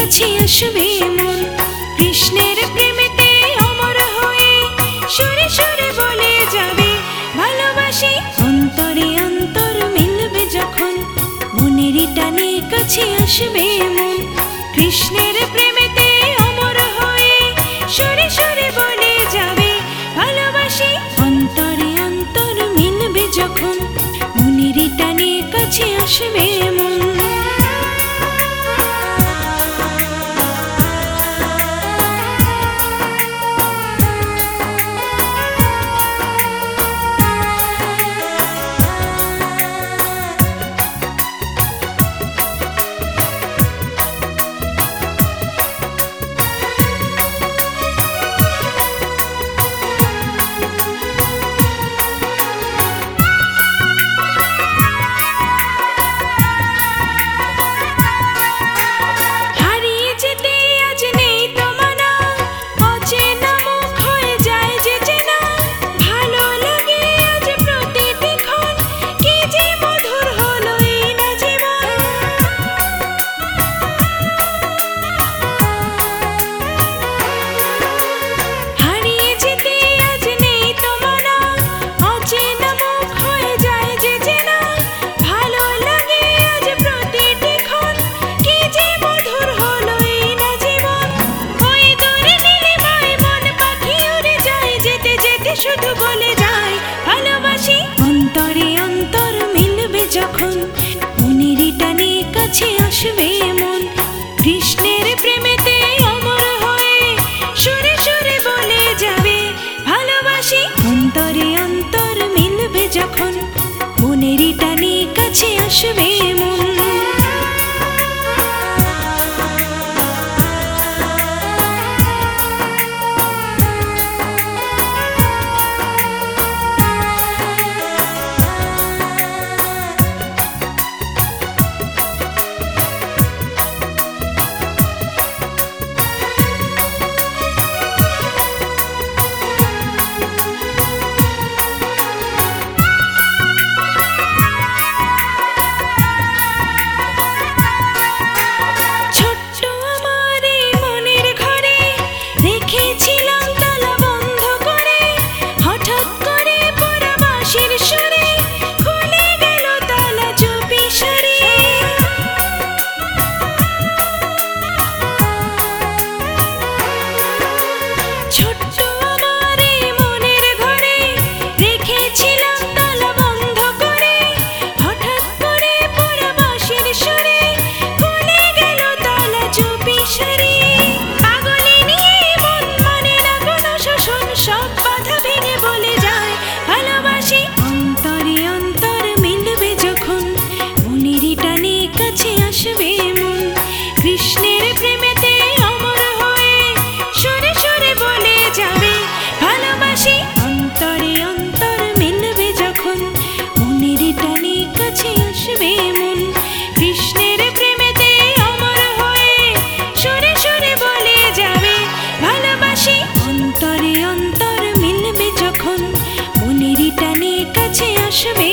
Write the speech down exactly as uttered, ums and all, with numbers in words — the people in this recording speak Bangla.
কাছে আসবে মন কৃষ্ণের প্রেমেতে অমর হয়ে সুরে সুরে বলে যাবে ভালোবাসি অন্তরে অন্তর মিলবে যখন মনেরই টানে কাছে আসবে মন কৃষ্ণের প্রেমেতে অমর হয়ে সুরে সুরে বলে যাবে ভালোবাসি অন্তরে অন্তর মিলবে যখন মনেরই টানে কাছে আসবে মন। শুধু বলে যায় ভালোবাসি অন্তরে অন্তর মিলবে যখন মনেরই টানে কাছে আসবে মন কৃষ্ণের প্রেমেতে অমর হয়ে সুরে সুরে বলে যাবে ভালোবাসি অন্তরে অন্তর মিলবে যখন মনেরই টানে কাছে আসবে মন। কৃষ্ণের প্রেমেতে অমর হয়ে সুরে সুরে বলে যাবে ভালোবাসি অন্তরে অন্তর মিলবে যখন মনেরই টানে কাছে আসবে মন কৃষ্ণের প্রেমেতে অমর হয়ে সুরে সুরে বলে যাবে ভালোবাসি অন্তরে অন্তর মিলবে যখন মনেরই টানে কাছে আসবে।